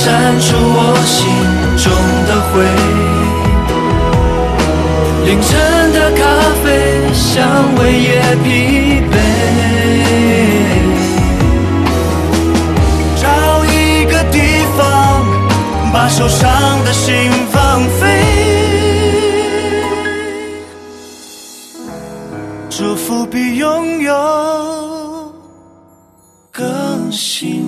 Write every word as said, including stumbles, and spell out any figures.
闪出我心中的灰。凌晨的咖啡香味也疲惫，找一个地方把受伤的心放飞。祝福比拥有更幸